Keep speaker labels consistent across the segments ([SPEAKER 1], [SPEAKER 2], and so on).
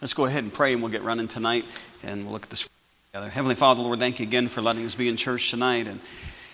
[SPEAKER 1] Let's go ahead and pray and we'll get running tonight and we'll look at this together. Heavenly Father, Lord, thank you again for letting us be in church tonight. And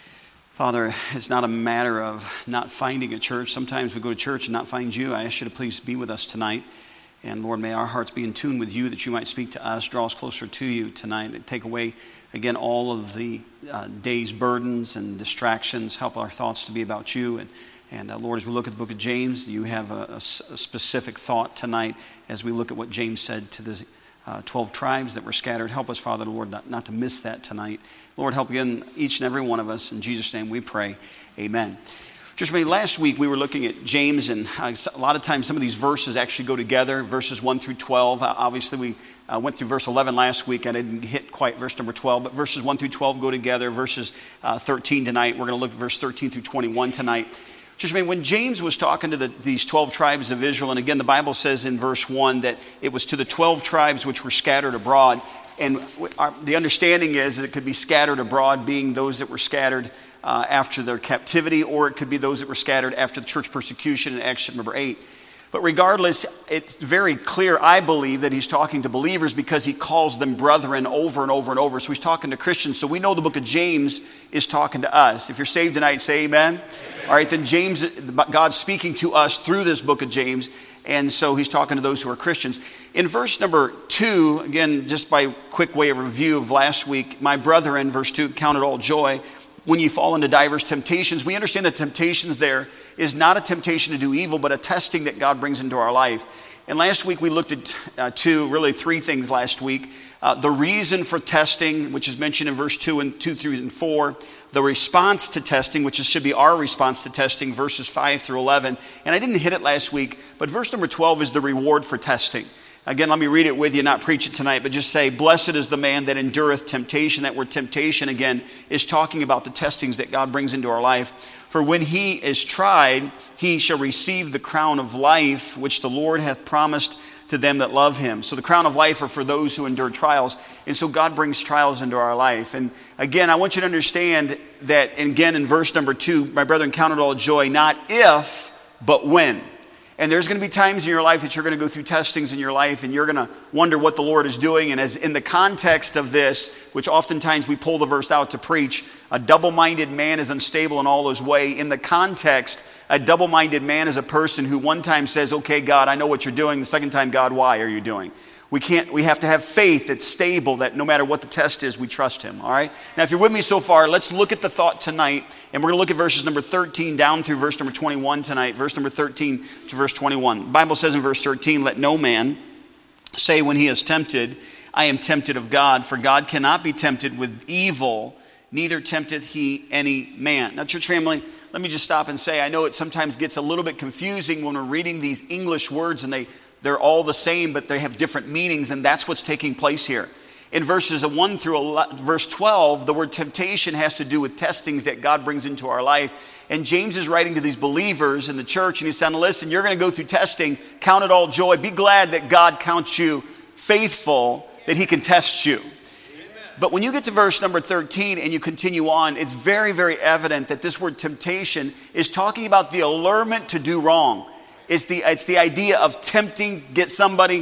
[SPEAKER 1] Father, it's not a matter of not finding a church. Sometimes we go to church and not find you. I ask you to please be with us tonight. And Lord, may our hearts be in tune with you that you might speak to us, draw us closer to you tonight, and take away, again, all of the day's burdens and distractions. Help our thoughts to be about you. And Lord, as we look at the book of James, you have a specific thought tonight as we look at what James said to the 12 tribes that were scattered. Help us, Father, Lord, not to miss that tonight. Lord, help again each and every one of us. In Jesus' name we pray. Amen. Just last week we were looking at James, and a lot of times some of these verses actually go together, verses 1 through 12. Obviously, we went through verse 11 last week. I didn't hit quite verse number 12, but verses 1 through 12 go together. Verses 13 tonight. We're going to look at verse 13 through 21 tonight. Just when James was talking to these 12 tribes of Israel, and again, the Bible says in verse 1 that it was to the 12 tribes which were scattered abroad. And the understanding is that it could be scattered abroad being those that were scattered after their captivity, or it could be those that were scattered after the church persecution in Acts chapter number 8. But regardless, it's very clear, I believe, that he's talking to believers because he calls them brethren over and over and over. So he's talking to Christians. So we know the book of James is talking to us. If you're saved tonight, say amen. Amen. All right, then James, God's speaking to us through this book of James. And so he's talking to those who are Christians. In verse number 2, again, just by quick way of review of last week, my brethren, verse 2, count it all joy when you fall into diverse temptations. We understand that temptations there is not a temptation to do evil, but a testing that God brings into our life. And last week we looked at three things last week. The reason for testing, which is mentioned in verse 2 and 2 through 4. The response to testing, which should be our response to testing, verses 5 through 11. And I didn't hit it last week, but verse number 12 is the reward for testing. Again, let me read it with you, not preach it tonight, but just say, blessed is the man that endureth temptation. That word temptation, again, is talking about the testings that God brings into our life. For when he is tried, he shall receive the crown of life, which the Lord hath promised to them that love him. So the crown of life are for those who endure trials. And so God brings trials into our life. And again, I want you to understand that, again, in verse number 2, my brethren, count it all joy, not if, but when. And there's going to be times in your life that you're going to go through testings in your life and you're going to wonder what the Lord is doing. And as in the context of this, which oftentimes we pull the verse out to preach, a double-minded man is unstable in all his way. In the context, a double-minded man is a person who one time says, okay, God, I know what you're doing. The second time, God, why are you doing? We have to have faith that's stable, that no matter what the test is, we trust him, all right? Now, if you're with me so far, let's look at the thought tonight, and we're going to look at verses number 13 down through verse number 21 tonight, verse number 13 to verse 21. The Bible says in verse 13, let no man say when he is tempted, I am tempted of God, for God cannot be tempted with evil, neither tempteth he any man. Now, church family, let me just stop and say, I know it sometimes gets a little bit confusing when we're reading these English words and they're all the same, but they have different meanings, and that's what's taking place here. In verses 1 through verse 12, the word temptation has to do with testings that God brings into our life. And James is writing to these believers in the church, and he's saying, listen, you're going to go through testing. Count it all joy. Be glad that God counts you faithful, that he can test you. But when you get to verse number 13 and you continue on, it's very, very evident that this word temptation is talking about the allurement to do wrong. It's the idea of tempting, get somebody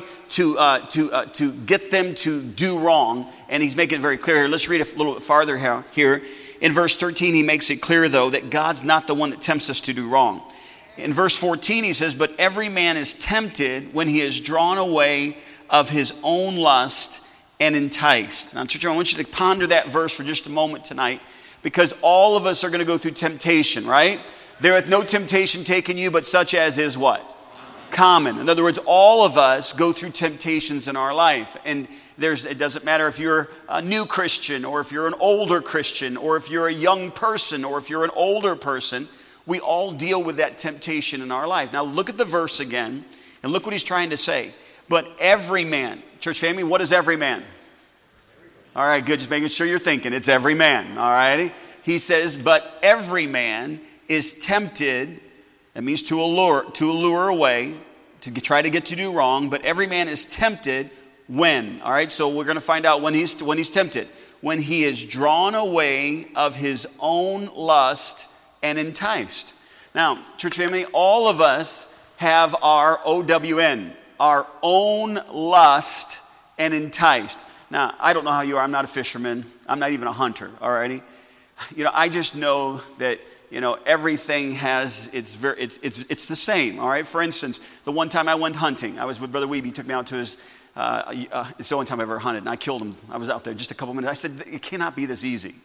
[SPEAKER 1] to get them to do wrong. And he's making it very clear here. Let's read a little bit farther here. In verse 13, he makes it clear, though, that God's not the one that tempts us to do wrong. In verse 14, he says, but every man is tempted when he is drawn away of his own lust and enticed. Now, church, I want you to ponder that verse for just a moment tonight, because all of us are going to go through temptation, right? There hath no temptation taken you, but such as is what? Common. In other words, all of us go through temptations in our life. And it doesn't matter if you're a new Christian, or if you're an older Christian, or if you're a young person, or if you're an older person. We all deal with that temptation in our life. Now look at the verse again, and look what he's trying to say. But every man, church family, what is every man? All right, good. Just making sure you're thinking. It's every man. All righty. He says, but every man is tempted. That means to allure away, to try to get to do wrong. But every man is tempted when? All right, so we're going to find out when he's tempted. When he is drawn away of his own lust and enticed. Now, church family, all of us have our OWN. our own lust and enticed. Now, I don't know how you are. I'm not a fisherman. I'm not even a hunter, all righty? I just know that, everything has, it's the same, all right? For instance, the one time I went hunting, I was with Brother Weeby. He took me out to his, it's the only time I ever hunted, and I killed him. I was out there just a couple minutes. I said, it cannot be this easy.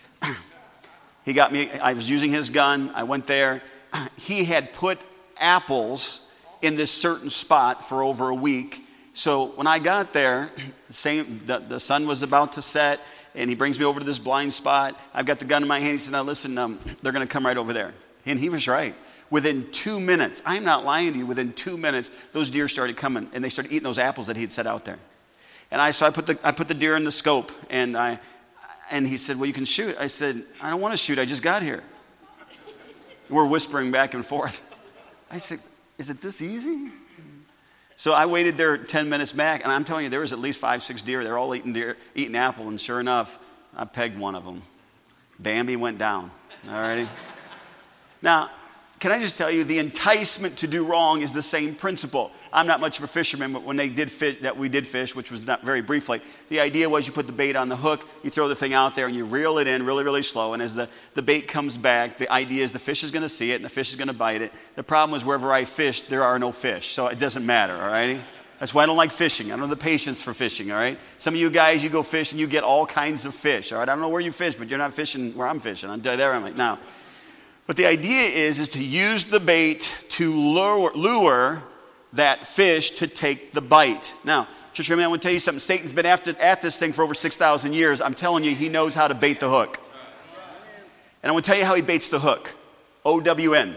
[SPEAKER 1] He got me, I was using his gun. I went there. He had put apples in this certain spot for over a week. So when I got there, the sun was about to set, and he brings me over to this blind spot. I've got the gun in my hand. He said, now listen, they're going to come right over there. And he was right. Within 2 minutes, I'm not lying to you, within 2 minutes, those deer started coming, and they started eating those apples that he had set out there. And I put the deer in the scope, and he said, well, you can shoot. I said, I don't want to shoot. I just got here. We're whispering back and forth. I said, is it this easy? So I waited there 10 minutes back, and I'm telling you, there was at least 5-6 deer. They're all eating apple, and sure enough, I pegged one of them. Bambi went down. All righty? Now, can I just tell you, the enticement to do wrong is the same principle. I'm not much of a fisherman, but when we did fish, which was not very briefly, the idea was you put the bait on the hook, you throw the thing out there, and you reel it in really, really slow. And as the bait comes back, the idea is the fish is going to see it, and the fish is going to bite it. The problem is wherever I fish, there are no fish, so it doesn't matter, all righty? That's why I don't like fishing. I don't have the patience for fishing, all right? Some of you guys, you go fish, and you get all kinds of fish, all right? I don't know where you fish, but you're not fishing where I'm fishing. I'm there, I'm like, no. But the idea is to use the bait to lure that fish to take the bite. Now, church family, I want to tell you something. Satan's been at this thing for over 6,000 years. I'm telling you, he knows how to bait the hook. And I want to tell you how he baits the hook. OWN.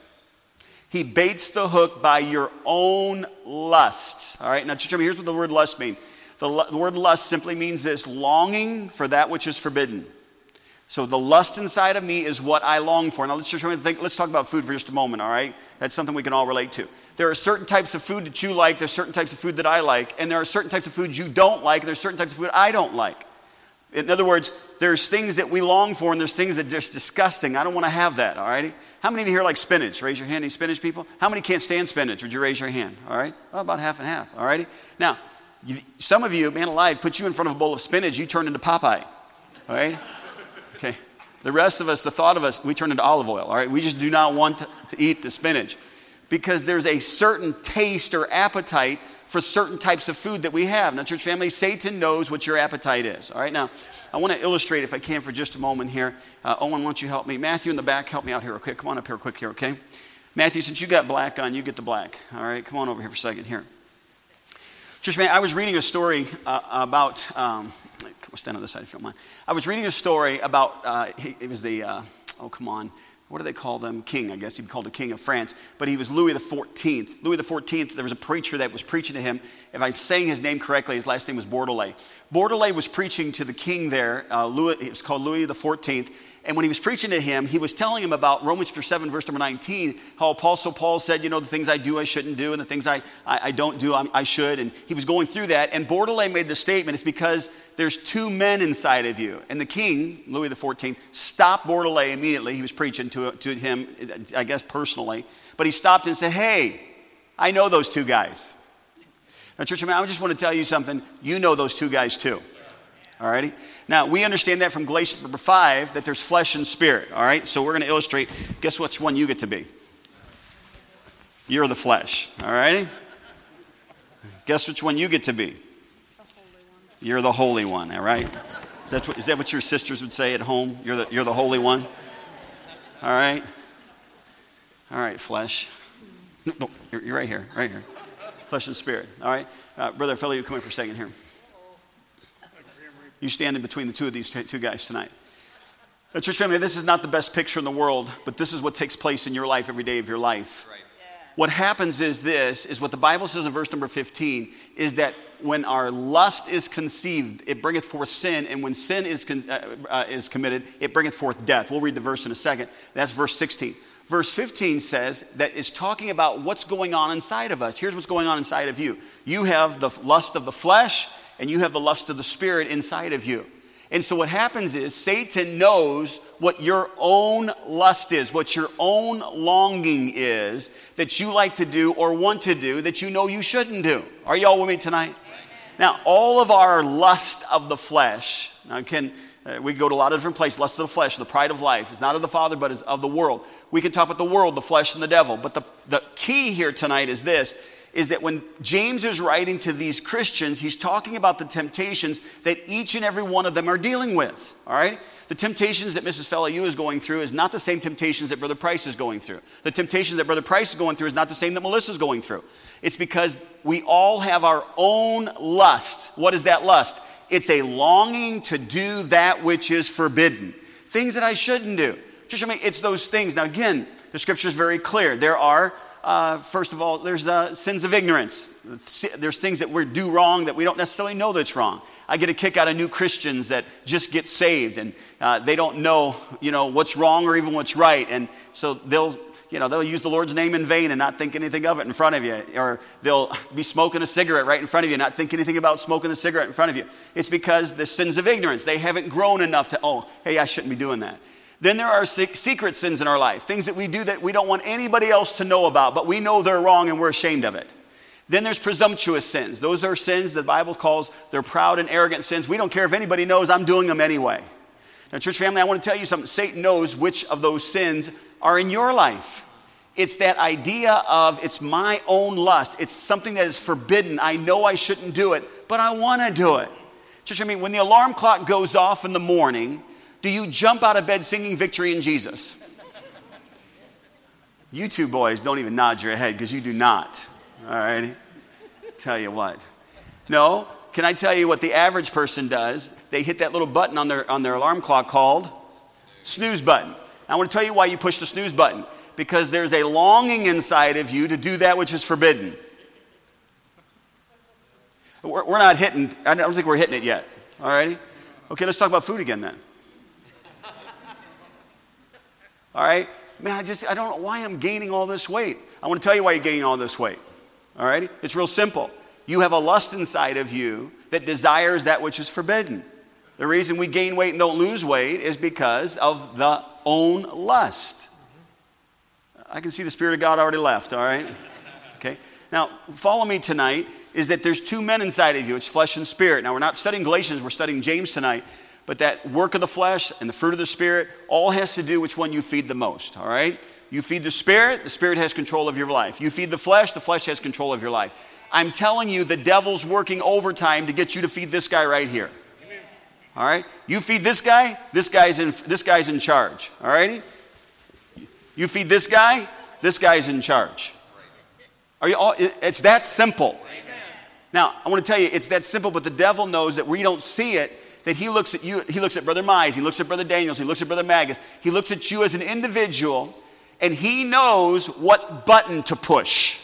[SPEAKER 1] He baits the hook by your own lust. All right, now church family, here's what the word lust means. The word lust simply means this: longing for that which is forbidden. So the lust inside of me is what I long for. Now let's talk about food for just a moment, all right? That's something we can all relate to. There are certain types of food that you like, there's certain types of food that I like, and there are certain types of food you don't like, and there's certain types of food I don't like. In other words, there's things that we long for, and there's things that are just disgusting. I don't want to have that, all righty? How many of you here like spinach? Raise your hand, any spinach people? How many can't stand spinach? Would you raise your hand, all right? Oh, about half and half, all righty? Now, some of you, man alive, put you in front of a bowl of spinach, you turn into Popeye, all right? Okay. The rest of us, the thought of us, we turn into olive oil, all right? We just do not want to eat the spinach because there's a certain taste or appetite for certain types of food that we have. Now, church family, Satan knows what your appetite is, all right? Now, I want to illustrate, if I can, for just a moment here. Owen, why don't you help me? Matthew in the back, help me out here, okay? Come on up here quick here, okay? Matthew, since you got black on, you get the black, all right? Come on over here for a second here. Church family, I was reading a story about... We'll stand on this side if you don't mind. I was reading a story about, it was the, what do they call them? King, I guess. He'd be called the king of France. But he was Louis XIV. Louis XIV, there was a preacher that was preaching to him. If I'm saying his name correctly, his last name was Bordelais. Bordelais was preaching to the king there. It was called Louis XIV. And when he was preaching to him, he was telling him about Romans chapter 7, verse number 19, how Apostle Paul said, the things I do I shouldn't do, and the things I don't do I should. And he was going through that. And Bordelais made the statement, it's because there's two men inside of you. And the king, Louis XIV, stopped Bordelais immediately. He was preaching to him, I guess personally. But he stopped and said, hey, I know those two guys. Now, church, I just want to tell you something. You know those two guys too. All righty? Now, we understand that from Galatians number 5, that there's flesh and spirit. All right? So we're going to illustrate. Guess which one you get to be? You're the flesh. All righty? Guess which one you get to be? You're the holy one. All right? Is that what your sisters would say at home? You're the holy one? All right? All right, flesh. No, you're right here. Right here. Flesh and spirit. All right? Brother Philly, you come in for a second here. You stand in between the two of these two guys tonight. Now, church family, this is not the best picture in the world, but this is what takes place in your life every day of your life. Right. Yeah. What happens is what the Bible says in verse number 15, is that when our lust is conceived, it bringeth forth sin, and when sin is committed, it bringeth forth death. We'll read the verse in a second. That's verse 16. Verse 15 says that it's talking about what's going on inside of us. Here's what's going on inside of you. You have the lust of the flesh, and you have the lust of the spirit inside of you. And so what happens is Satan knows what your own lust is, what your own longing is that you like to do or want to do that you know you shouldn't do. Are you all with me tonight? Now, all of our lust of the flesh, now we go to a lot of different places. Lust of the flesh, the pride of life. It's not of the Father, but is of the world. We can talk about the world, the flesh, and the devil. But the key here tonight is this, is that when James is writing to these Christians, he's talking about the temptations that each and every one of them are dealing with. All right? The temptations that Mrs. Felayu is going through is not the same temptations that Brother Price is going through. The temptations that Brother Price is going through is not the same that Melissa's going through. It's because we all have our own lust. What is that lust? It's a longing to do that which is forbidden. Things that I shouldn't do. Just, it's those things. Now again, the scripture is very clear. There are, first of all, there's sins of ignorance. There's things that we do wrong that we don't necessarily know that's wrong. I get a kick out of new Christians that just get saved and they don't know, what's wrong or even what's right. And so they'll use the Lord's name in vain and not think anything of it in front of you. Or they'll be smoking a cigarette right in front of you and not think anything about smoking a cigarette in front of you. It's because the sins of ignorance. They haven't grown enough to, I shouldn't be doing that. Then there are secret sins in our life. Things that we do that we don't want anybody else to know about, but we know they're wrong and we're ashamed of it. Then there's presumptuous sins. Those are sins the Bible calls, they're proud and arrogant sins. We don't care if anybody knows, I'm doing them anyway. Now, church family, I want to tell you something. Satan knows which of those sins are in your life. It's that idea of it's my own lust. It's something that is forbidden. I know I shouldn't do it, but I want to do it. Church, when the alarm clock goes off in the morning, do you jump out of bed singing Victory in Jesus? You two boys don't even nod your head because you do not. All right? Tell you what. No, can I tell you what the average person does? They hit that little button on their alarm clock called snooze button. I want to tell you why you push the snooze button. Because there's a longing inside of you to do that which is forbidden. We're not hitting, I don't think we're hitting it yet. All righty? Okay, let's talk about food again then. All right? Man, I don't know why I'm gaining all this weight. I want to tell you why you're gaining all this weight. All righty? It's real simple. You have a lust inside of you that desires that which is forbidden. The reason we gain weight and don't lose weight is because of the own lust. I can see the Spirit of God already left, all right? Okay. Now, follow me tonight, is that there's two men inside of you. It's flesh and spirit. Now, we're not studying Galatians, we're studying James tonight. But that work of the flesh and the fruit of the Spirit all has to do which one you feed the most, all right? You feed the Spirit has control of your life. You feed the flesh has control of your life. I'm telling you, the devil's working overtime to get you to feed this guy right here. All right? You feed this guy's in charge, all righty? You feed this guy's in charge. Are you all? It's that simple. Now, I want to tell you, it's that simple, but the devil knows that we don't see it, that he looks at you, he looks at Brother Mize, he looks at Brother Daniels, he looks at Brother Magus, he looks at you as an individual, and he knows what button to push.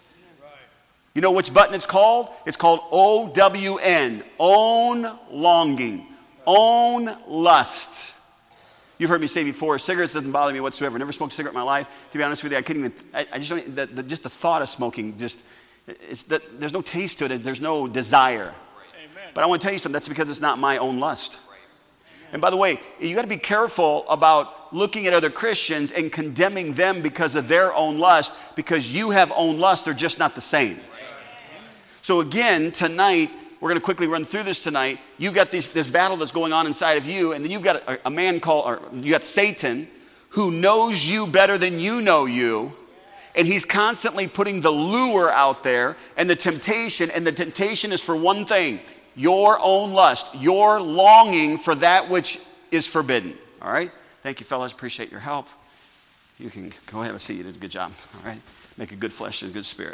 [SPEAKER 1] You know which button it's called? It's called OWN, own longing, own lust. You've heard me say before, cigarettes doesn't bother me whatsoever. Never smoked a cigarette in my life. To be honest with you, I couldn't even, I just don't, just the thought of smoking, there's no taste to it. There's no desire. Amen. But I want to tell you something, that's because it's not my own lust. And by the way, you got to be careful about looking at other Christians and condemning them because of their own lust, because you have own lust, they're just not the same. So again, tonight, we're going to quickly run through this tonight. You've got this battle that's going on inside of you, and then you've got a man you got Satan, who knows you better than you know you, and he's constantly putting the lure out there and the temptation is for one thing, your own lust, your longing for that which is forbidden. All right? Thank you, fellas. Appreciate your help. You can go ahead and see. You did a good job. All right? Make a good flesh and a good spirit.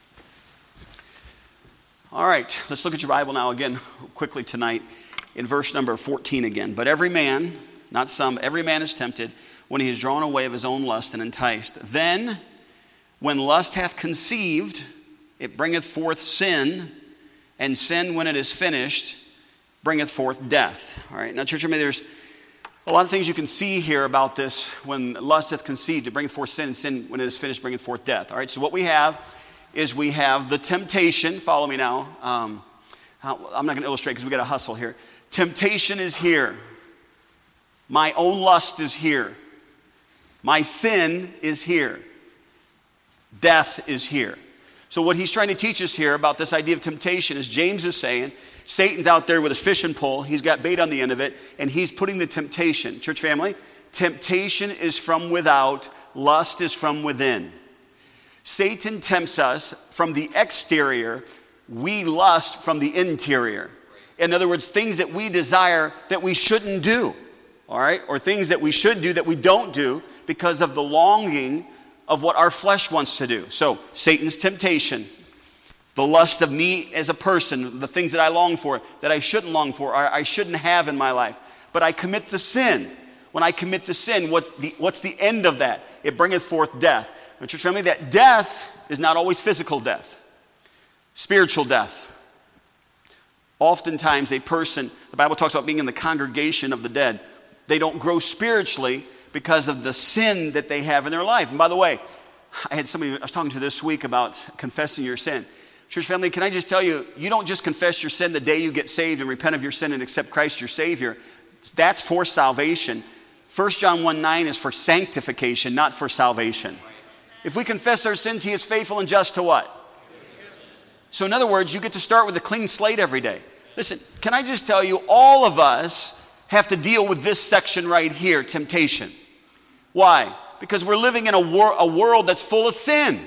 [SPEAKER 1] All right, let's look at your Bible now again quickly tonight in verse number 14 again. But every man, not some, every man is tempted when he is drawn away of his own lust and enticed. Then, when lust hath conceived, it bringeth forth sin, and sin, when it is finished, bringeth forth death. All right, now church, there's a lot of things you can see here about this. When lust hath conceived, it bringeth forth sin, and sin, when it is finished, bringeth forth death. All right, so what we have is we have the temptation, follow me now, I'm not going to illustrate because we got to hustle here. Temptation is here. My own lust is here. My sin is here. Death is here. So what he's trying to teach us here about this idea of temptation is James is saying, Satan's out there with his fishing pole. He's got bait on the end of it, and he's putting the temptation. Church family, temptation is from without. Lust is from within. Satan tempts us from the exterior. We lust from the interior. In other words, things that we desire that we shouldn't do. All right? Or things that we should do that we don't do because of the longing of what our flesh wants to do. So, Satan's temptation, the lust of me as a person, the things that I long for, that I shouldn't long for, or I shouldn't have in my life. But I commit the sin. When I commit the sin, what's the end of that? It bringeth forth death. Now, church family, that death is not always physical death. Spiritual death. Oftentimes a person, the Bible talks about being in the congregation of the dead. They don't grow spiritually because of the sin that they have in their life. And by the way, I was talking to this week about confessing your sin. Church family, can I just tell you, you don't just confess your sin the day you get saved and repent of your sin and accept Christ your Savior. That's for salvation. 1 John 1:9 is for sanctification, not for salvation. If we confess our sins, he is faithful and just to what? So in other words, you get to start with a clean slate every day. Listen, can I just tell you, all of us have to deal with this section right here, temptation. Why? Because we're living in a world that's full of sin.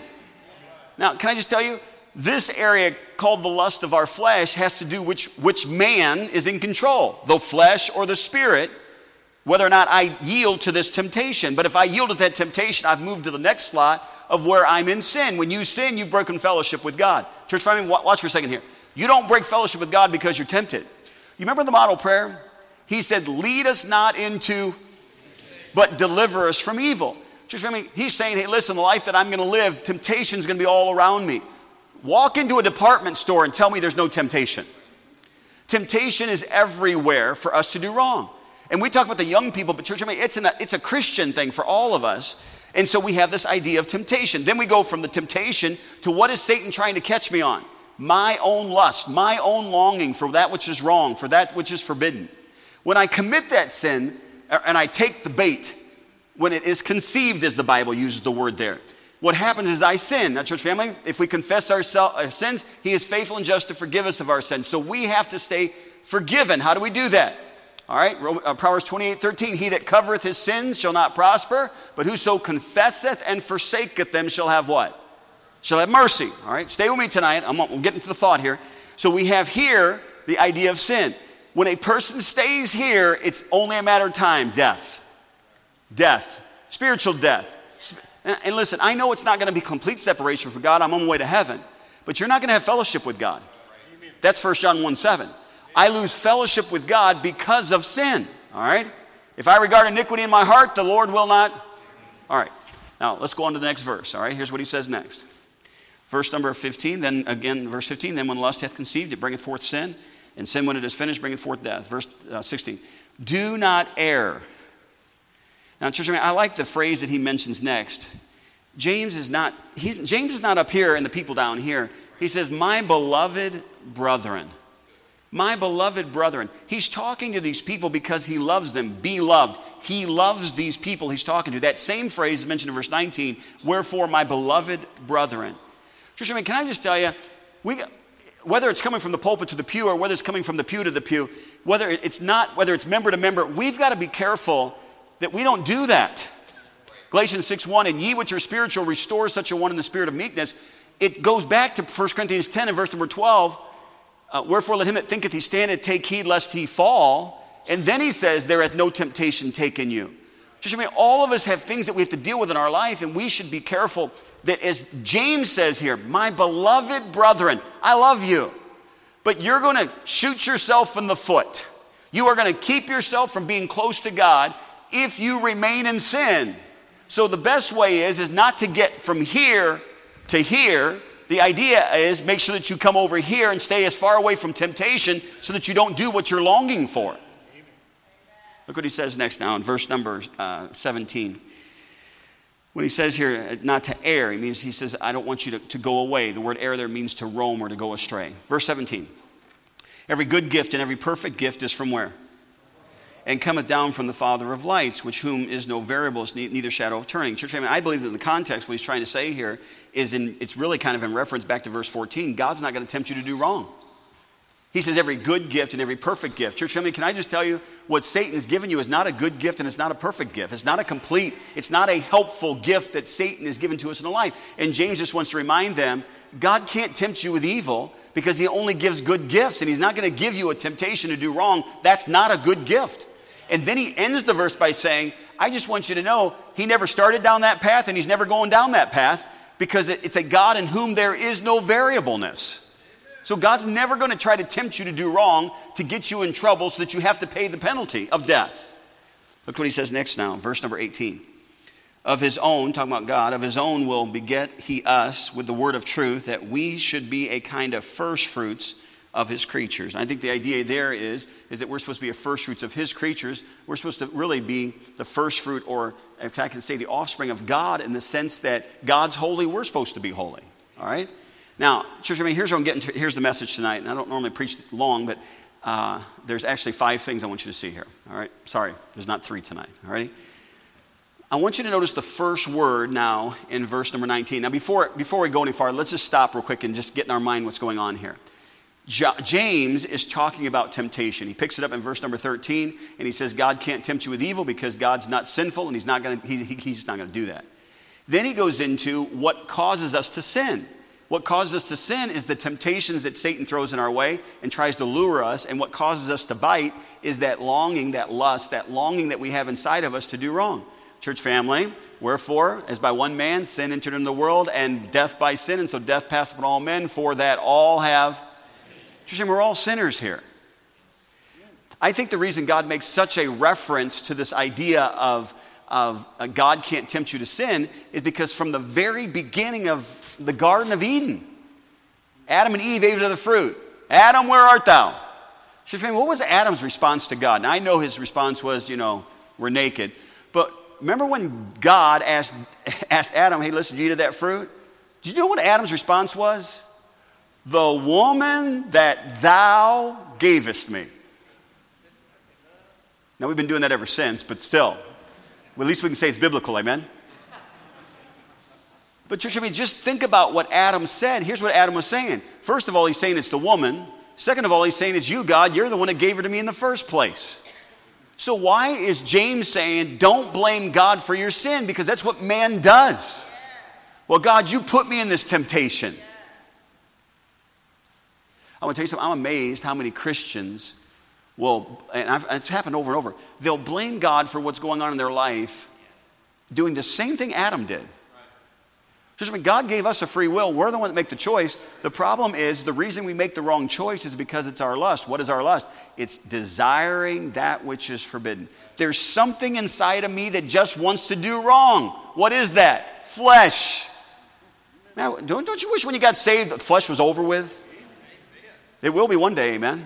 [SPEAKER 1] Now, can I just tell you, this area called the lust of our flesh has to do which man is in control, the flesh or the spirit, whether or not I yield to this temptation. But if I yield to that temptation, I've moved to the next slot of where I'm in sin. When you sin, you've broken fellowship with God. Church family, watch for a second here. You don't break fellowship with God because you're tempted. You remember the model prayer? He said, lead us not into, but deliver us from evil. Church family, he's saying, hey, listen, the life that I'm going to live, temptation is going to be all around me. Walk into a department store and tell me there's no temptation. Temptation is everywhere for us to do wrong. And we talk about the young people, but church, it's a Christian thing for all of us. And so we have this idea of temptation. Then we go from the temptation to what is Satan trying to catch me on? My own lust, my own longing for that which is wrong, for that which is forbidden. When I commit that sin, and I take the bait, when it is conceived, as the Bible uses the word there, what happens is I sin. Now, church family, if we confess our sins, he is faithful and just to forgive us of our sins. So we have to stay forgiven. How do we do that? All right, Proverbs 28:13, he that covereth his sins shall not prosper, but whoso confesseth and forsaketh them shall have what? Shall have mercy. All right, stay with me tonight. We'll get into the thought here. So we have here the idea of sin. When a person stays here, it's only a matter of time. Death. Death. Spiritual death. And listen, I know it's not going to be complete separation from God. I'm on my way to heaven. But you're not going to have fellowship with God. That's 1 John 1:7. I lose fellowship with God because of sin. All right? If I regard iniquity in my heart, the Lord will not. All right. Now, let's go on to the next verse. All right? Here's what he says next. Verse number 15, then again, verse 15, then when lust hath conceived, it bringeth forth sin. And sin, when it is finished, bringeth forth death. Verse 16, do not err. Now, church, I like the phrase that he mentions next. James is not up here and the people down here. He says, my beloved brethren. My beloved brethren. He's talking to these people because he loves them. Be loved. He loves these people he's talking to. That same phrase is mentioned in verse 19. Wherefore, my beloved brethren. Church, can I just tell you, whether it's coming from the pulpit to the pew or whether it's coming from the pew to the pew, whether it's member to member, we've got to be careful that we don't do that. Galatians 6:1, and ye which are spiritual, restore such a one in the spirit of meekness. It goes back to 1 Corinthians 10 and verse number 12. Wherefore let him that thinketh he standeth take heed lest he fall. And then he says, there hath no temptation taken you. Just all of us have things that we have to deal with in our life, and we should be careful that, as James says here, my beloved brethren, I love you, but you're going to shoot yourself in the foot. You are going to keep yourself from being close to God if you remain in sin. So the best way is not to get from here to here. The idea is make sure that you come over here and stay as far away from temptation so that you don't do what you're longing for. Look what he says next now in verse number 17. When he says here not to err, he says, I don't want you to go away. The word err there means to roam or to go astray. Verse 17. Every good gift and every perfect gift is from where? And cometh down from the Father of lights, which whom is no variables, neither shadow of turning. Church, I believe that in the context, what he's trying to say here is it's really kind of in reference back to verse 14. God's not going to tempt you to do wrong. He says every good gift and every perfect gift. Church, can I just tell you, what Satan has given you is not a good gift and it's not a perfect gift. It's not a complete, it's not a helpful gift that Satan has given to us in life. And James just wants to remind them, God can't tempt you with evil because he only gives good gifts, and he's not going to give you a temptation to do wrong. That's not a good gift. And then he ends the verse by saying, I just want you to know he never started down that path and he's never going down that path, because it's a God in whom there is no variableness. So God's never going to try to tempt you to do wrong to get you in trouble so that you have to pay the penalty of death. Look what he says next now, verse number 18. Of his own, talking about God, of his own will beget he us with the word of truth, that we should be a kind of first fruits of his creatures. I think the idea there is that we're supposed to be a first fruits of his creatures. We're supposed to really be the first fruit, or if I can say the offspring of God, in the sense that God's holy, we're supposed to be holy. All right? Now, church, here's what I'm getting to. Here's the message tonight, and I don't normally preach long, but there's actually 5 things I want you to see here. All right? Sorry, there's not 3 tonight. All right? I want you to notice the first word now in verse number 19. Now, before we go any farther, let's just stop real quick and just get in our mind what's going on here. James is talking about temptation. He picks it up in verse number 13, and he says God can't tempt you with evil because God's not sinful, and he's not going to do that. Then he goes into what causes us to sin. What causes us to sin is the temptations that Satan throws in our way and tries to lure us, and what causes us to bite is that longing, that lust, that longing that we have inside of us to do wrong. Church family, wherefore, as by one man sin entered into the world, and death by sin, and so death passed upon all men, for that all have... We're all sinners here. I think the reason God makes such a reference to this idea of God can't tempt you to sin is because from the very beginning of the Garden of Eden, Adam and Eve ate of the fruit. Adam, where art thou? What was Adam's response to God? Now, I know his response was, we're naked. But remember when God asked Adam, hey, listen, did you eat of that fruit? Did you know what Adam's response was? The woman that thou gavest me. Now, we've been doing that ever since, but still. Well, at least we can say it's biblical, amen? But church, just think about what Adam said. Here's what Adam was saying. First of all, he's saying it's the woman. Second of all, he's saying it's you, God. You're the one that gave her to me in the first place. So why is James saying don't blame God for your sin? Because that's what man does. Well, God, you put me in this temptation. I want to tell you something. I'm amazed how many Christians will, and it's happened over and over, they'll blame God for what's going on in their life doing the same thing Adam did. Just when God gave us a free will, we're the one that make the choice. The problem is the reason we make the wrong choice is because it's our lust. What is our lust? It's desiring that which is forbidden. There's something inside of me that just wants to do wrong. What is that? Flesh. Man, don't you wish when you got saved the flesh was over with? It will be one day, amen?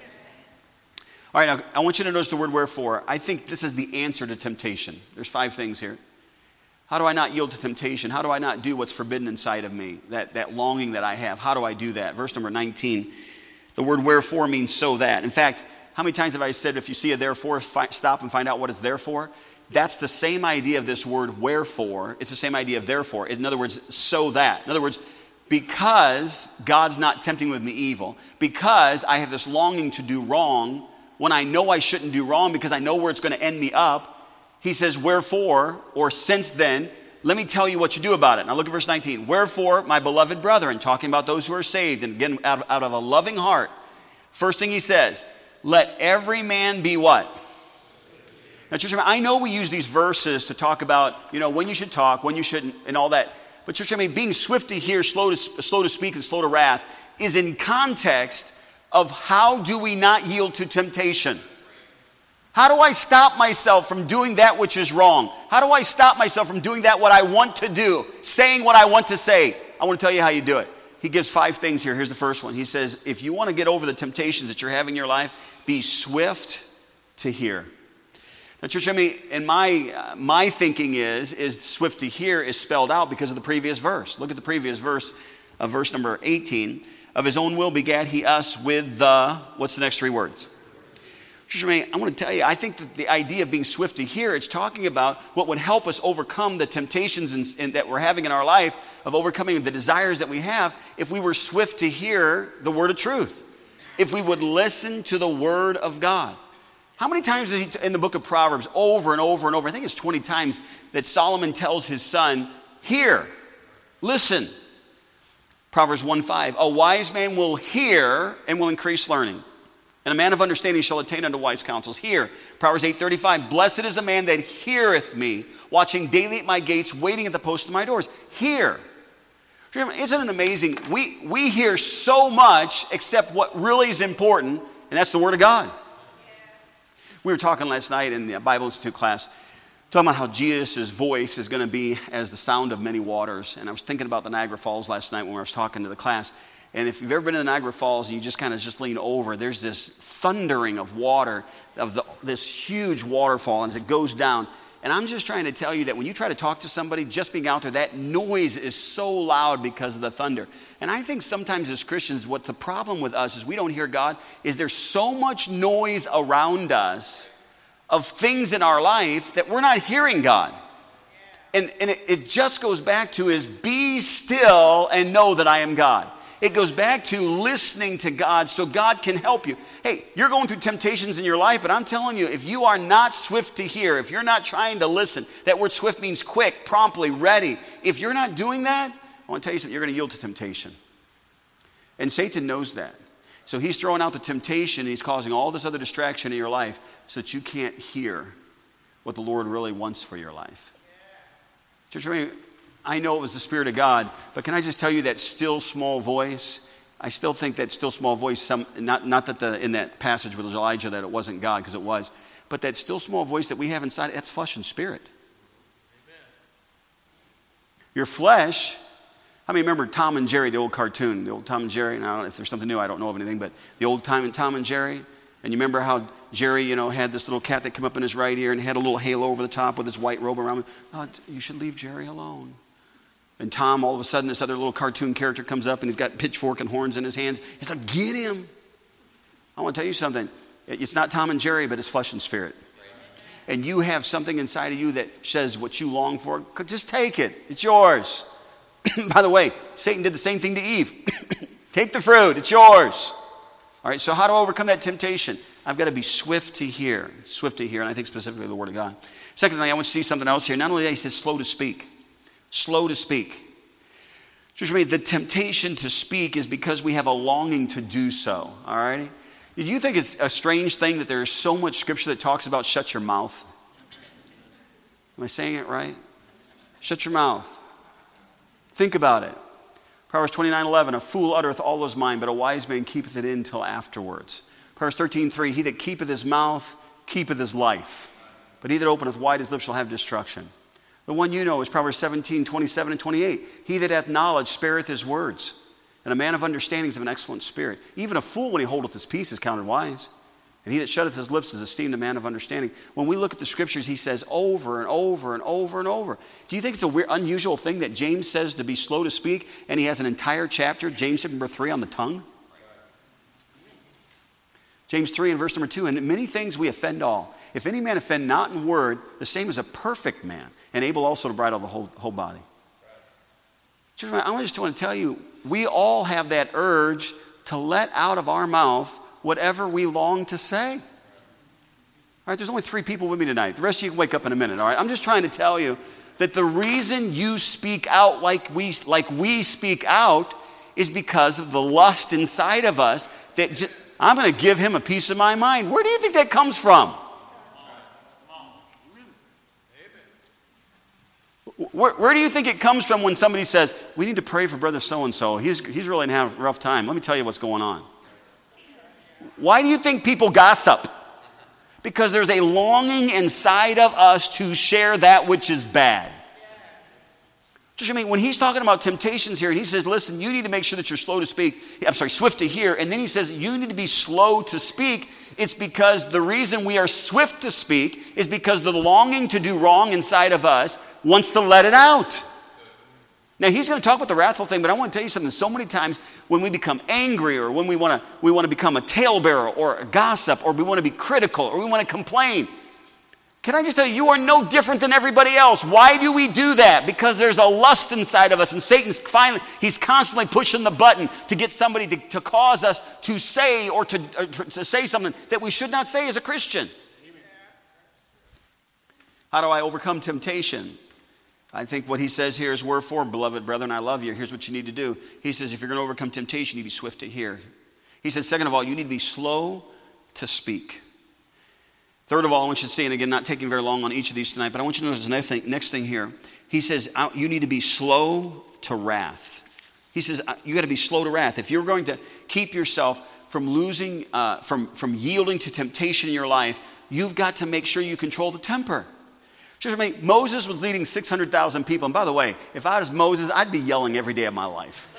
[SPEAKER 1] All right, now I want you to notice the word wherefore. I think this is the answer to temptation. There's 5 things here. How do I not yield to temptation? How do I not do what's forbidden inside of me? That longing that I have. How do I do that? Verse number 19. The word wherefore means so that. In fact, how many times have I said if you see a therefore, stop and find out what it's there for? That's the same idea of this word wherefore. It's the same idea of therefore. In other words, so that. In other words, because God's not tempting with me evil, because I have this longing to do wrong, when I know I shouldn't do wrong because I know where it's going to end me up, he says, wherefore, or since then, let me tell you what you do about it. Now look at verse 19. Wherefore, my beloved brethren, talking about those who are saved, and again, out of a loving heart, first thing he says, let every man be what? Now, church, I know we use these verses to talk about, when you should talk, when you shouldn't, and all that. But church, being swift to hear, slow to speak, and slow to wrath is in context of how do we not yield to temptation? How do I stop myself from doing that which is wrong? How do I stop myself from doing that what I want to do, saying what I want to say? I want to tell you how you do it. He gives 5 things here. Here's the first one. He says, if you want to get over the temptations that you're having in your life, be swift to hear. Now, church, in my thinking is swift to hear is spelled out because of the previous verse. Look at the previous verse, verse number 18. of his own will begat he us with the, what's the next three words? I want to tell you, I think that the idea of being swift to hear, it's talking about what would help us overcome the temptations that we're having in our life, of overcoming the desires that we have, if we were swift to hear the word of truth. If we would listen to the word of God. How many times is he in the book of Proverbs, over and over and over, I think it's 20 times, that Solomon tells his son, hear, listen. Proverbs 1:5, a wise man will hear and will increase learning. And a man of understanding shall attain unto wise counsels. Hear. Proverbs 8:35, blessed is the man that heareth me, watching daily at my gates, waiting at the post of my doors. Hear. Isn't it amazing? We hear so much except what really is important, and that's the word of God. We were talking last night in the Bible Institute class, talking about how Jesus' voice is going to be as the sound of many waters. And I was thinking about the Niagara Falls last night when I was talking to the class. And if you've ever been to the Niagara Falls and you just kind of just lean over, there's this thundering of water, this huge waterfall, and as it goes down. And I'm just trying to tell you that when you try to talk to somebody, just being out there, that noise is so loud because of the thunder. And I think sometimes as Christians, what the problem with us is we don't hear God, is there's so much noise around us of things in our life that we're not hearing God. And it just goes back to is be still and know that I am God. It goes back to listening to God so God can help you. Hey, you're going through temptations in your life, but I'm telling you, if you are not swift to hear, if you're not trying to listen, that word swift means quick, promptly, ready. If you're not doing that, I want to tell you something, you're going to yield to temptation. And Satan knows that. So he's throwing out the temptation and he's causing all this other distraction in your life so that you can't hear what the Lord really wants for your life. Church, I know it was the Spirit of God, but can I just tell you that still small voice? I still think that still small voice, not that in that passage with Elijah that it wasn't God, because it was, but that still small voice that we have inside, that's flesh and spirit. Amen. Your flesh, I mean, remember Tom and Jerry, the old cartoon, the old Tom and Jerry, and I don't know if there's something new, I don't know of anything, but the old Tom and Jerry, and you remember how Jerry, had this little cat that came up in his right ear and had a little halo over the top with his white robe around him. Oh, you should leave Jerry alone. And Tom, all of a sudden, this other little cartoon character comes up and he's got pitchfork and horns in his hands. He's like, get him. I want to tell you something. It's not Tom and Jerry, but it's flesh and spirit. And you have something inside of you that says what you long for. Just take it. It's yours. By the way, Satan did the same thing to Eve. Take the fruit. It's yours. All right, so how do I overcome that temptation? I've got to be swift to hear. Swift to hear, and I think specifically the Word of God. Secondly, I want you to see something else here. Not only that, he says slow to speak. Slow to speak. Just the temptation to speak is because we have a longing to do so. All right? Do you think it's a strange thing that there is so much scripture that talks about shut your mouth? Am I saying it right? Shut your mouth. Think about it. Proverbs 29:11, a fool uttereth all his mind, but a wise man keepeth it in till afterwards. Proverbs 13:3, he that keepeth his mouth keepeth his life, but he that openeth wide his lips shall have destruction. The one you know is Proverbs 17:27 and 28. He that hath knowledge spareth his words, and a man of understanding is of an excellent spirit. Even a fool, when he holdeth his peace, is counted wise, and he that shutteth his lips is esteemed a man of understanding. When we look at the scriptures, he says over and over and over and over. Do you think it's a weird, unusual thing that James says to be slow to speak, and he has an entire chapter, James chapter number 3, on the tongue? James 3 and verse number 2, and in many things we offend all. If any man offend not in word, the same is a perfect man, and able also to bridle the whole body. I just want to tell you, we all have that urge to let out of our mouth whatever we long to say. All right, there's only 3 people with me tonight. The rest of you can wake up in a minute, all right? I'm just trying to tell you that the reason you speak out like we speak out is because of the lust inside of us that I'm going to give him a piece of my mind. Where do you think that comes from? Where do you think it comes from when somebody says, we need to pray for brother so-and-so. He's really having a rough time. Let me tell you what's going on. Why do you think people gossip? Because there's a longing inside of us to share that which is bad. When he's talking about temptations here, and he says, listen, you need to make sure that you're swift to hear. And then he says, you need to be slow to speak. It's because the reason we are swift to speak is because the longing to do wrong inside of us wants to let it out. Now, he's going to talk about the wrathful thing, but I want to tell you something. So many times when we become angry, or when we want to become a talebearer or a gossip, or we want to be critical, or we want to complain, can I just tell you, you are no different than everybody else. Why do we do that? Because there's a lust inside of us, and he's constantly pushing the button to get somebody to cause us to say or to say something that we should not say as a Christian. How do I overcome temptation? I think what he says here is, wherefore, beloved brethren, I love you. Here's what you need to do. He says, if you're going to overcome temptation, you need to be swift to hear. He says, second of all, you need to be slow to speak. Third of all, I want you to see, and again, not taking very long on each of these tonight, but I want you to notice the next thing here. He says, you need to be slow to wrath. He says, you got to be slow to wrath. If you're going to keep yourself from losing, from yielding to temptation in your life, you've got to make sure you control the temper. Just me, Moses was leading 600,000 people. And by the way, if I was Moses, I'd be yelling every day of my life.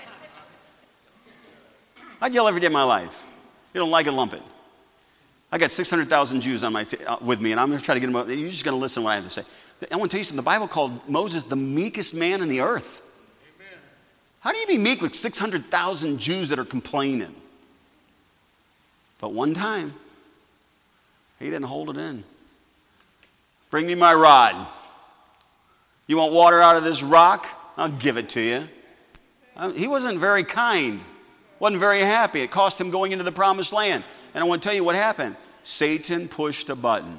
[SPEAKER 1] I'd yell every day of my life. You don't like it, lump it. I got 600,000 Jews on with me, and I'm going to try to get them. You're just going to listen to what I have to say. I want to tell you something. The Bible called Moses the meekest man in the earth. Amen. How do you be meek with 600,000 Jews that are complaining? But one time, he didn't hold it in. Bring me my rod. You want water out of this rock? I'll give it to you. He wasn't very kind. Wasn't very happy. It cost him going into the promised land. And I want to tell you what happened. Satan pushed a button.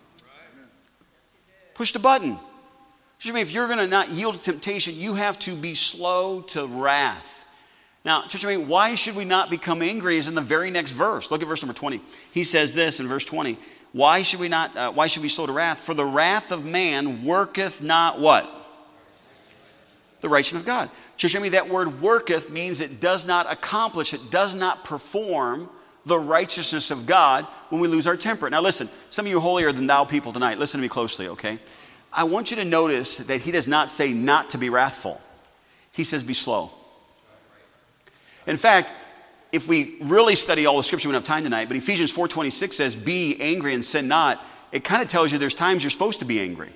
[SPEAKER 1] Pushed a button. If you're going to not yield to temptation, you have to be slow to wrath. Now, why should we not become angry is in the very next verse. Look at verse number 20. He says this in verse 20. Why should we be slow to wrath? For the wrath of man worketh not what? The righteousness of God. Church, that word worketh means it does not accomplish, it does not perform the righteousness of God when we lose our temper. Now listen, some of you holier than thou people tonight, listen to me closely, okay? I want you to notice that he does not say not to be wrathful. He says be slow. In fact, if we really study all the scripture, we don't have time tonight, but Ephesians 4:26 says, be angry and sin not. It kind of tells you there's times you're supposed to be angry.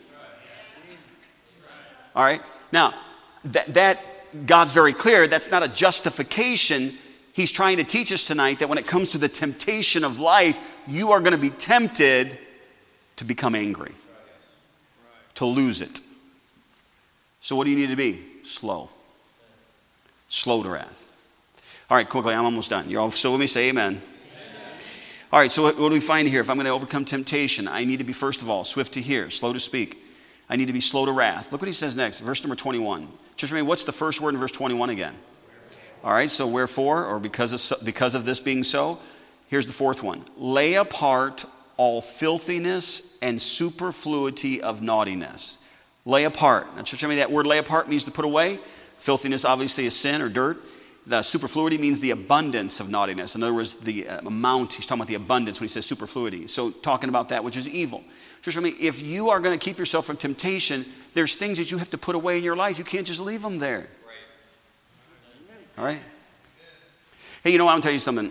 [SPEAKER 1] All right? Now, that God's very clear. That's not a justification. He's trying to teach us tonight that when it comes to the temptation of life, you are going to be tempted to become angry, to lose it. So what do you need to be? Slow. Slow to wrath. All right, quickly, I'm almost done. You're all still with me? Say amen. Amen. All right, so what do we find here? If I'm going to overcome temptation, I need to be, first of all, swift to hear, slow to speak. I need to be slow to wrath. Look what he says next, verse number 21. Just remember, what's the first word in verse 21 again? All right, so wherefore, or because of this being so, here's the fourth one. Lay apart all filthiness and superfluity of naughtiness. Lay apart. Now, church, that word lay apart means to put away. Filthiness obviously is sin or dirt. The superfluity means the abundance of naughtiness. In other words, the amount. He's talking about the abundance when he says superfluity. So talking about that which is evil. Just remember, if you are going to keep yourself from temptation, there's things that you have to put away in your life. You can't just leave them there. All right? Hey, you know what? I'll tell you something.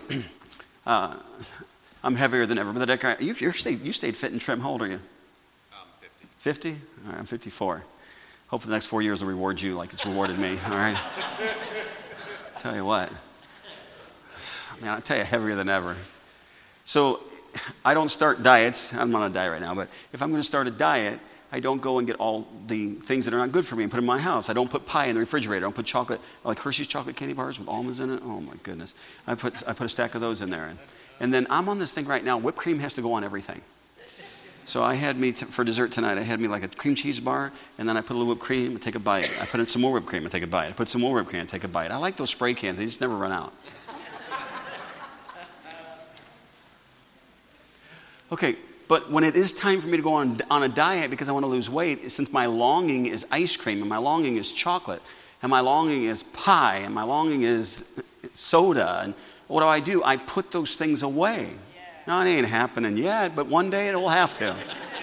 [SPEAKER 1] I'm heavier than ever. But that guy, you stayed fit and trim. How old are you? 50. 50? All right, I'm 54. Hopefully the next 4 years will reward you like it's rewarded me. All right? Tell you what, man, I tell you, heavier than ever. So I don't start diets. I'm on a diet right now, but if I'm going to start a diet, I don't go and get all the things that are not good for me and put them in my house. I don't put pie in the refrigerator. I don't put chocolate, like Hershey's chocolate candy bars with almonds in it. Oh my goodness. I put a stack of those in there. And then I'm on this thing right now. Whipped cream has to go on everything. So I had for dessert tonight, I had me like a cream cheese bar, and then I put a little whipped cream and take a bite. I put in some more whipped cream and take a bite. I put some more whipped cream and take a bite. I like those spray cans. They just never run out. Okay, but when it is time for me to go on a diet because I want to lose weight, since my longing is ice cream, and my longing is chocolate, and my longing is pie, and my longing is soda, and what do? I put those things away. No, it ain't happening yet, but one day it will have to.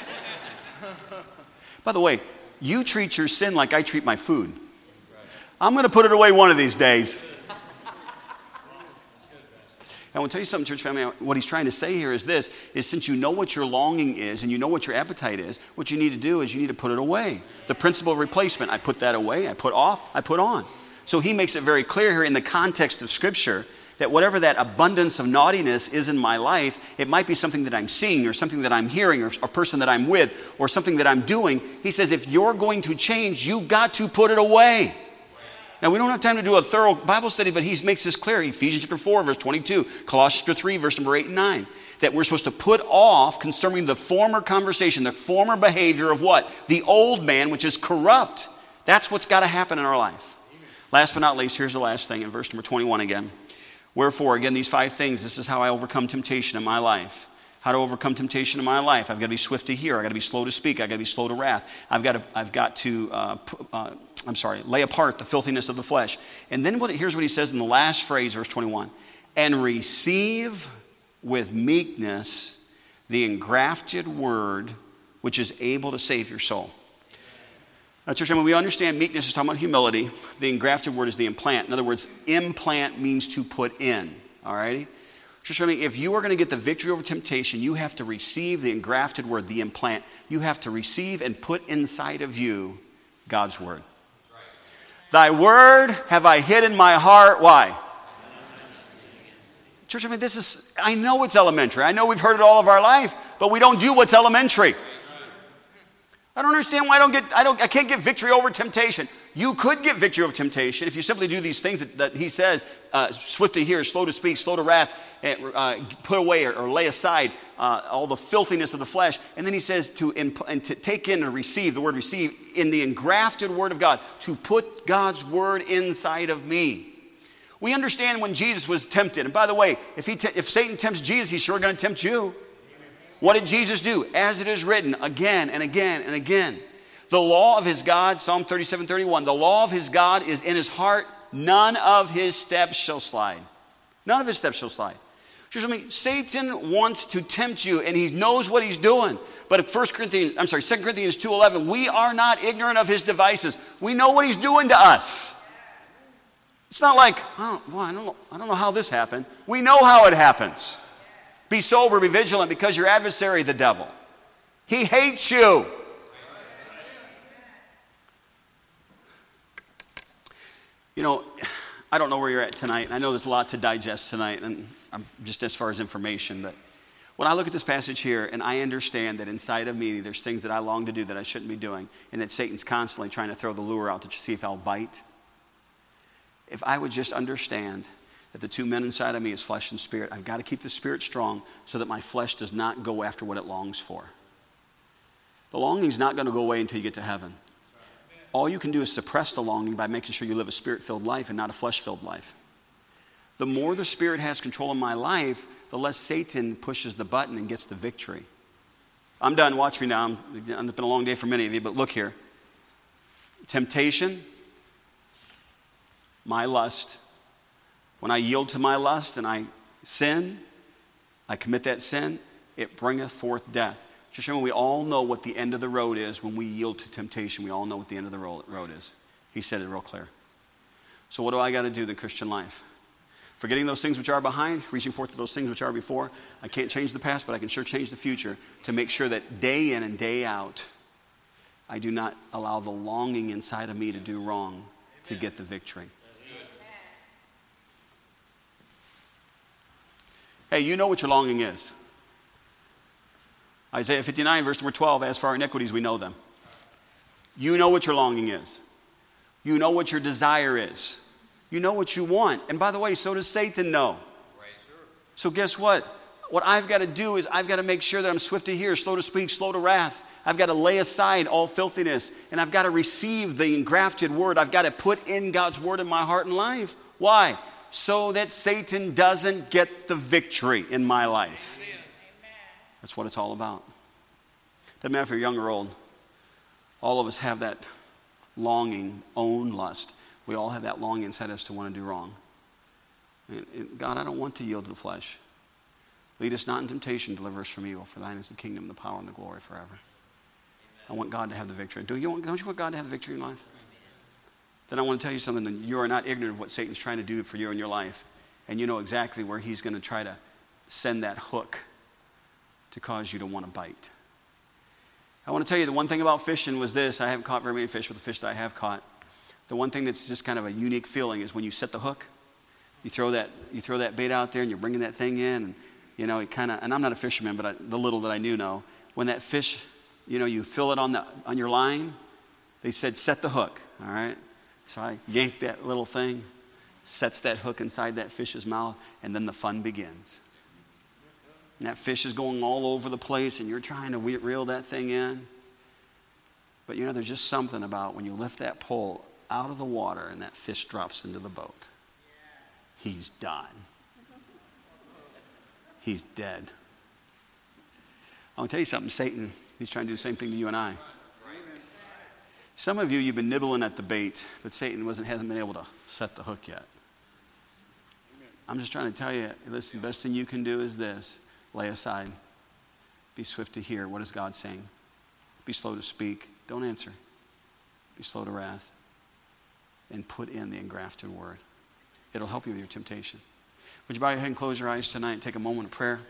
[SPEAKER 1] By the way, you treat your sin like I treat my food. I'm going to put it away one of these days. And I want to tell you something, church family. What he's trying to say here is this, is since you know what your longing is and you know what your appetite is, what you need to do is you need to put it away. The principle of replacement, I put that away, I put off, I put on. So he makes it very clear here in the context of Scripture that whatever that abundance of naughtiness is in my life, it might be something that I'm seeing or something that I'm hearing or a person that I'm with or something that I'm doing. He says if you're going to change, you've got to put it away. Now, we don't have time to do a thorough Bible study, but he makes this clear. Ephesians chapter 4, verse 22, Colossians chapter 3, verse number 8 and 9, that we're supposed to put off concerning the former conversation, the former behavior of what? The old man, which is corrupt. That's what's got to happen in our life. Last but not least, here's the last thing in verse number 21 again. Wherefore, again, these 5 things, this is how I overcome temptation in my life. How to overcome temptation in my life. I've got to be swift to hear. I've got to be slow to speak. I've got to be slow to wrath. I've got to lay apart the filthiness of the flesh. And then here's what he says in the last phrase, verse 21. And receive with meekness the engrafted word which is able to save your soul. Now, church, when we understand meekness is talking about humility, the engrafted word is the implant. In other words, implant means to put in. All righty? Church, if you are going to get the victory over temptation, you have to receive the engrafted word, the implant. You have to receive and put inside of you God's word. Thy word have I hid in my heart. Why? Church, I know it's elementary. I know we've heard it all of our life, but we don't do what's elementary. I don't understand why I can't get victory over temptation. You could get victory over temptation if you simply do these things that he says, swift to hear, slow to speak, slow to wrath, put away or lay aside all the filthiness of the flesh. And then he says to take in and receive, the word receive, in the engrafted word of God, to put God's word inside of me. We understand when Jesus was tempted. And by the way, if Satan tempts Jesus, he's sure going to tempt you. What did Jesus do? As it is written again and again and again. The law of his God, Psalm 37:31, the law of his God is in his heart. None of his steps shall slide. None of his steps shall slide. Satan wants to tempt you, and he knows what he's doing. But 2 Corinthians 2:11, we are not ignorant of his devices. We know what he's doing to us. It's not like, I don't know how this happened. We know how it happens. Be sober, be vigilant, because your adversary, the devil, he hates you. I don't know where you're at tonight. And I know there's a lot to digest tonight, and I'm just as far as information. But when I look at this passage here, and I understand that inside of me there's things that I long to do that I shouldn't be doing, and that Satan's constantly trying to throw the lure out to see if I'll bite. If I would just understand that the 2 men inside of me is flesh and spirit, I've got to keep the spirit strong so that my flesh does not go after what it longs for. The longing's not going to go away until you get to heaven. All you can do is suppress the longing by making sure you live a spirit-filled life and not a flesh-filled life. The more the Spirit has control of my life, the less Satan pushes the button and gets the victory. I'm done. Watch me now. It's been a long day for many of you, but look here. Temptation, my lust. When I yield to my lust and I sin, I commit that sin, it bringeth forth death. Just remember, we all know what the end of the road is when we yield to temptation. We all know what the end of the road is. He said it real clear. So what do I got to do in the Christian life? Forgetting those things which are behind, reaching forth to those things which are before. I can't change the past, but I can sure change the future to make sure that day in and day out, I do not allow the longing inside of me to do wrong to get the victory. Hey, you know what your longing is. Isaiah 59, verse number 12, as for our iniquities, we know them. You know what your longing is. You know what your desire is. You know what you want. And by the way, so does Satan know. Right. So guess what? What I've got to do is I've got to make sure that I'm swift to hear, slow to speak, slow to wrath. I've got to lay aside all filthiness. And I've got to receive the engrafted word. I've got to put in God's word in my heart and life. Why? So that Satan doesn't get the victory in my life. That's what it's all about. Doesn't matter if you're young or old. All of us have that longing, own lust. We all have that longing inside us to want to do wrong. And God, I don't want to yield to the flesh. Lead us not in temptation, deliver us from evil. For thine is the kingdom, the power, and the glory forever. Amen. I want God to have the victory. Don't you want God to have the victory in life? Amen. Then I want to tell you something. That you are not ignorant of what Satan's trying to do for you in your life. and you know exactly where he's going to try to send that hook to cause you to want to bite. I want to tell you the one thing about fishing was this. I haven't caught very many fish, but the fish that I have caught, the one thing that's just kind of a unique feeling is when you set the hook, you throw that bait out there and you're bringing that thing in, and you know, it kind of, and I'm not a fisherman, but the little that I do know, when that fish, you know, you fill it on your line, they said set the hook, all right? So I yank that little thing, sets that hook inside that fish's mouth, and then the fun begins. And that fish is going all over the place, and you're trying to reel that thing in. But you know, there's just something about when you lift that pole out of the water and that fish drops into the boat. He's done. He's dead. I want to tell you something. Satan, he's trying to do the same thing to you and I. Some of you've been nibbling at the bait, but Satan hasn't been able to set the hook yet. I'm just trying to tell you, listen, the best thing you can do is this. Lay aside. Be swift to hear. What is God saying? Be slow to speak. Don't answer. Be slow to wrath. And put in the engrafted word. It'll help you with your temptation. Would you bow your head and close your eyes tonight and take a moment of prayer?